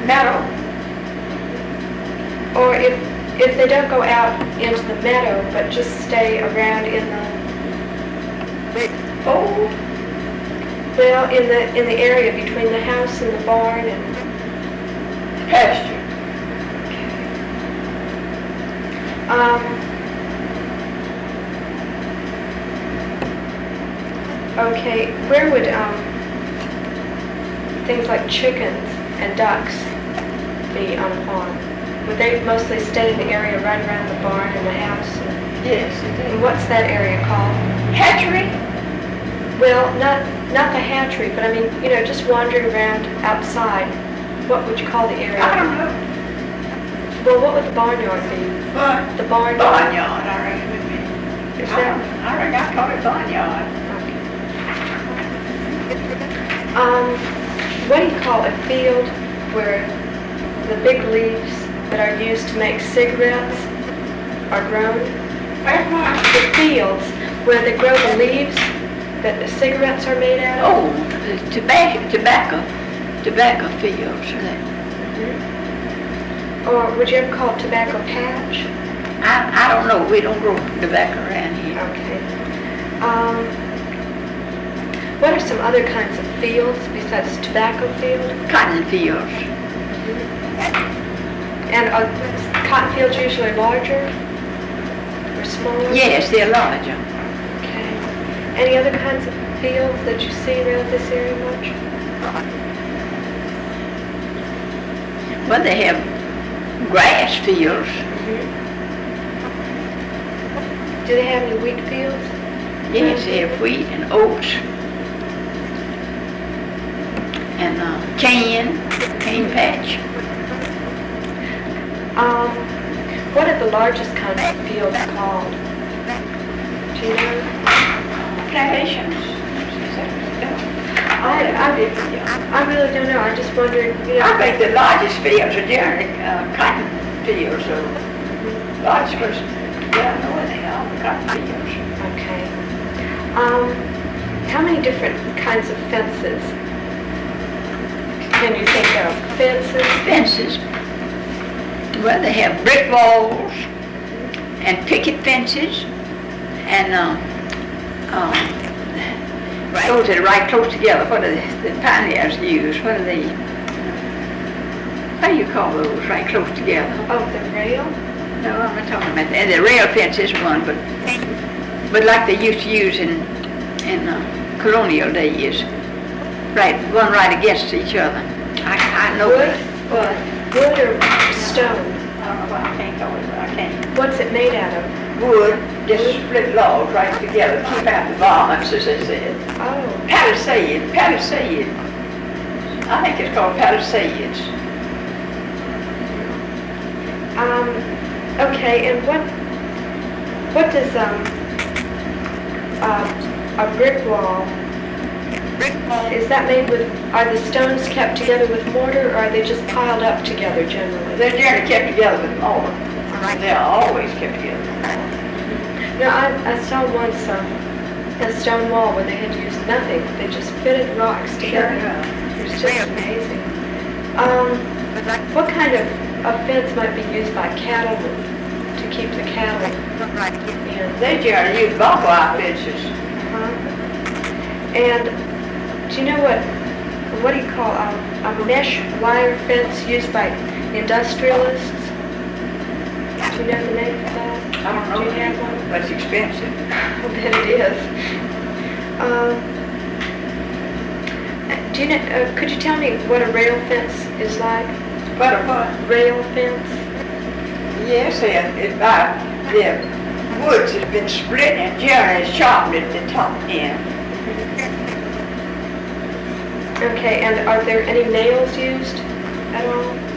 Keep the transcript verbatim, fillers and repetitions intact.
meadow. Or if if they don't go out into the meadow, but just stay around in the Oh, well in the in the area between the house and the barn and pasture. um. Okay, where would um things like chickens and ducks be on a farm? Would they mostly stay in the area right around the barn and the house? And, Yes, it and is. what's that area called? Hatchery? Well, not not the hatchery, but I mean, you know, just wandering around outside. What would you call the area? I don't know. Well, what would the barnyard be? What? The barnyard. Barnyard, I reckon would be. Is I that? don't- I reckon I call it barnyard. Um, what do you call a field where the big leaves that are used to make cigarettes are grown? Where what? The fields where they grow the leaves that the cigarettes are made out of? Oh, the tobacco, tobacco, tobacco fields. Or would you ever call it tobacco patch? I, I don't know. We don't grow tobacco around here. Okay. Um, what are some other kinds of fields besides tobacco field? Cotton fields. And are cotton fields usually larger or smaller? Yes, they're larger. Okay. Any other kinds of fields that you see around this area much? Well, they have grass fields. Do they have any wheat fields? Yes, they have wheat and oats and uh, cane, cane patch. Um, what are the largest kinds of fields called? Do you know? Plantations. I, I, I really don't know. I just wondered, you know. I think the largest fields are generally uh, cotton fields, or large ones. Yeah, I know anything about the cotton fields. Okay. Um, how many different kinds of fences can you think of? Fences? Fences. Well, they have brick walls and picket fences and um, um, those that are right close together. What do the, the pioneers use? What are the, how do you call those right close together? Oh, the rail? No, I'm not talking about that. And the rail fence is one, but but like they used to use in in uh, colonial days, right, one right against each other. I I know Wood? that. What? Wood or stone? I don't know why I can't go with it. I can't. What's it made out of? Wood, just split logs right together, keep out the varmints, as they said. Oh. Palisade, palisade. I think it's called palisades. Um, okay, and what, what does, um, uh, a brick wall, is that made with, are the stones kept together with mortar, or are they just piled up together generally? They're generally kept together with mortar. They're always kept together with mortar. No, I, I saw once, um, a stone wall where they had used nothing, they just fitted rocks together. It was just amazing. Um, what kind of, of fence might be used by cattlemen to keep the cattle in? They generally use barbed wire fences. Uh-huh. And do you know what, what do you call a, a mesh wire fence used by industrialists? Do you know the name for that? I don't know, Do you have one? but it's expensive. I bet it is. Um, do you know, uh, could you tell me what a rail fence is like? But a what? Rail fence? Yes, and it, uh, the woods has been split and generally it's chopped at the top end. Okay, and are there any nails used at all?